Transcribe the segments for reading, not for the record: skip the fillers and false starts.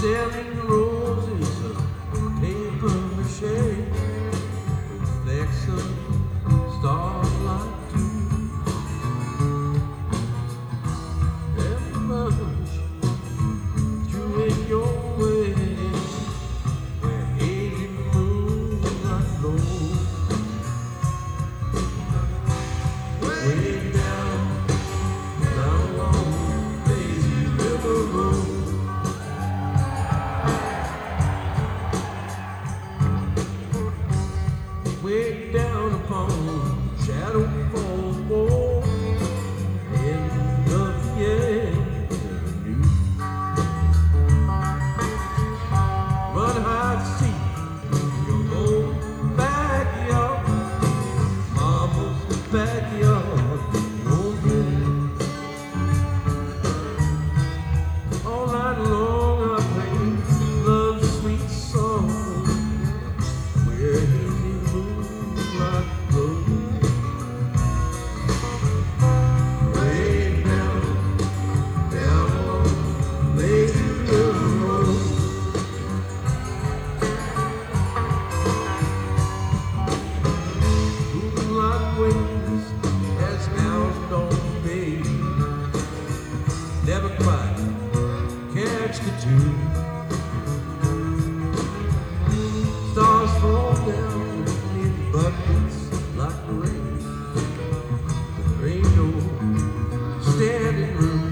selling roses of paper mache, reflects of starlight too. Every much you in your way, where hazy moonlight glows. Way down along lazy river road. Way down upon Shadow Falls Bowl, end of the avenue. Run high to see your old backyard, mama's backyard. Won't get it. All night long I play love's sweet song, where hazy moonlight glows. Way down along lazy river road. Moonlight waves as hound dogs bay, never quite catch the tune. Stars fall down in buckets like rain. There ain't no standing room.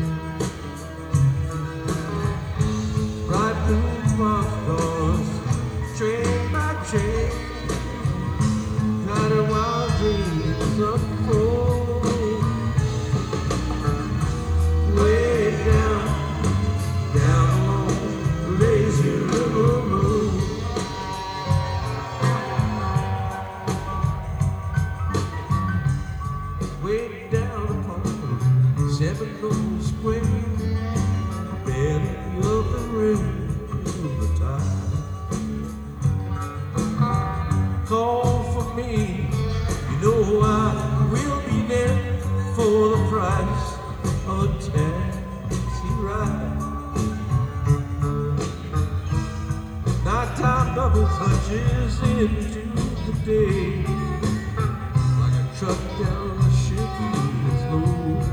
Bright blue boxcars, train by train, kind of wild dreams unfold. Way down along the lazy river road. Way down upon Seminole Square, belly of the river tide. Call for me, you know I will be there for the price of a taxi ride. Nighttime bubbles hunches into the day, like a truck down the ship's load.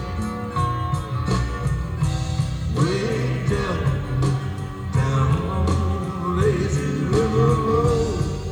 Way down along the lazy river road.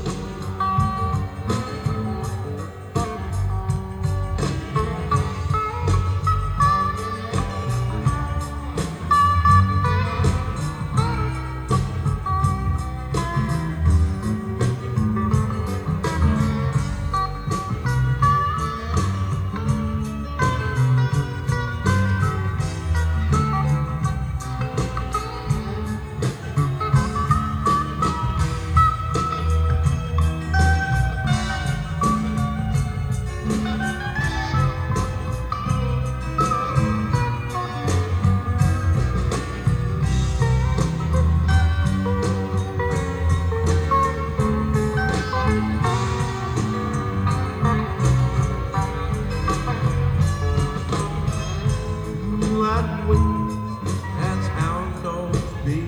As hound dogs be,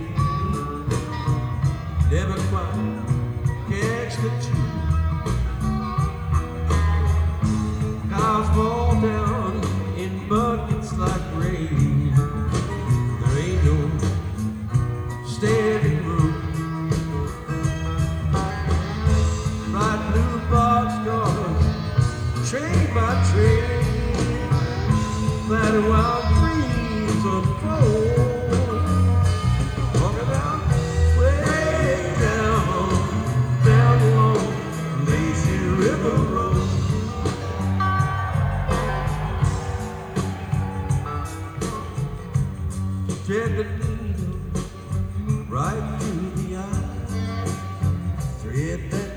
never quite catch the tune. Cars fall down in buckets like rain. There ain't no standing room. Bright blue boxcars, train by train, flat wild dreams unfold. Walking down, way down along lazy river road. Thread the needle right through the eye, thread that